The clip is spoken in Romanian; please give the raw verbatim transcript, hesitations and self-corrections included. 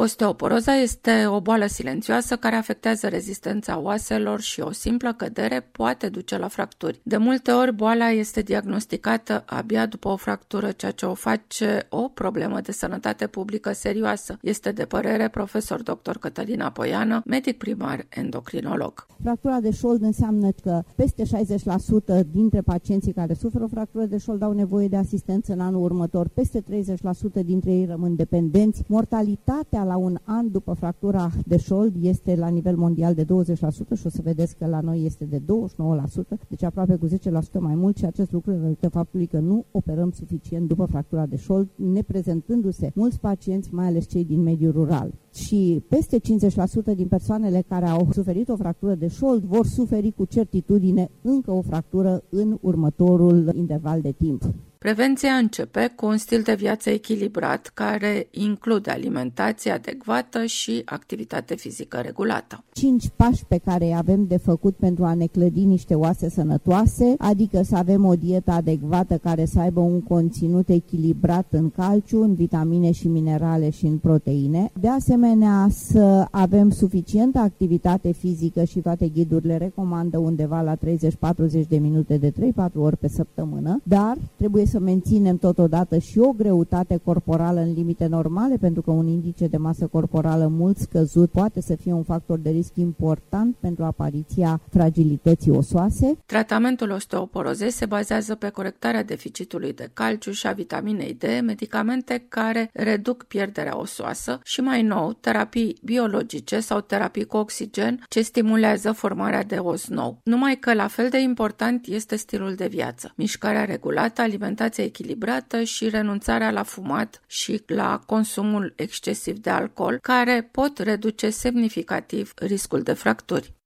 Osteoporoza este o boală silențioasă care afectează rezistența oaselor și o simplă cădere poate duce la fracturi. De multe ori, boala este diagnosticată abia după o fractură, ceea ce o face o problemă de sănătate publică serioasă. Este de părere profesor doctor Cătălina Poiană, medic primar endocrinolog. Fractura de șold înseamnă că peste șaizeci la sută dintre pacienții care suferă o fractură de șold au nevoie de asistență în anul următor, peste treizeci la sută dintre ei rămân dependenți. Mortalitatea la un an după fractura de șold este la nivel mondial de douăzeci la sută și o să vedeți că la noi este de douăzeci și nouă la sută, deci aproape cu zece la sută mai mult, și acest lucru rezultă faptului că nu operăm suficient după fractura de șold, neprezentându-se mulți pacienți, mai ales cei din mediul rural. Și peste cincizeci la sută din persoanele care au suferit o fractură de șold vor suferi cu certitudine încă o fractură în următorul interval de timp. Prevenția începe cu un stil de viață echilibrat care include alimentație adecvată și activitate fizică regulată. Cinci pași pe care îi avem de făcut pentru a ne clădi niște oase sănătoase, adică să avem o dietă adecvată care să aibă un conținut echilibrat în calciu, în vitamine și minerale și în proteine. De asemenea, să avem suficientă activitate fizică și toate ghidurile recomandă undeva la treizeci-patruzeci de minute de trei patru ori pe săptămână, dar trebuie să să menținem totodată și o greutate corporală în limite normale, pentru că un indice de masă corporală mult scăzut poate să fie un factor de risc important pentru apariția fragilității osoase. Tratamentul osteoporozei se bazează pe corectarea deficitului de calciu și a vitaminei D, medicamente care reduc pierderea osoasă și, mai nou, terapii biologice sau terapii cu oxigen ce stimulează formarea de os nou. Numai că la fel de important este stilul de viață, mișcarea regulată, alimentația echilibrată și renunțarea la fumat și la consumul excesiv de alcool, care pot reduce semnificativ riscul de fracturi.